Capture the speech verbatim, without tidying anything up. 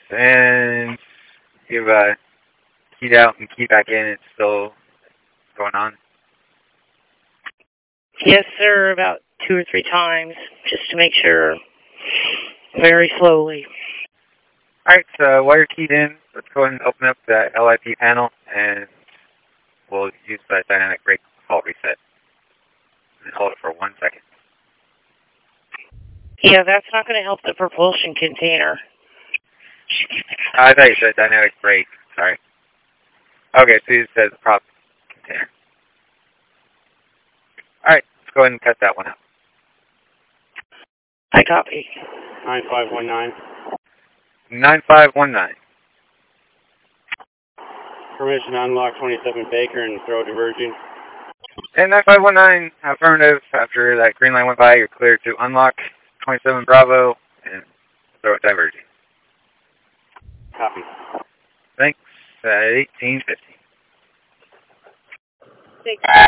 and you've uh, keyed out and keyed back in. It's still going on. Yes, sir, about two or three times, just to make sure. Very slowly. All right, so while you're keyed in, let's go ahead and open up the L I P panel, and we'll use the dynamic brake fault reset. And hold it for one second. Yeah, that's not going to help the propulsion container. I thought you said dynamic brake. Sorry. Okay, so it says prop container. All right, let's go ahead and cut that one out. I copy. nine five one nine. nine five one nine. Permission to unlock twenty-seven Baker and throw diverging. And nine five one nine, affirmative. After that green line went by, you're clear to unlock twenty-seven Bravo and throw it diverging. Copy. Thanks. At eighteen fifty. Thanks.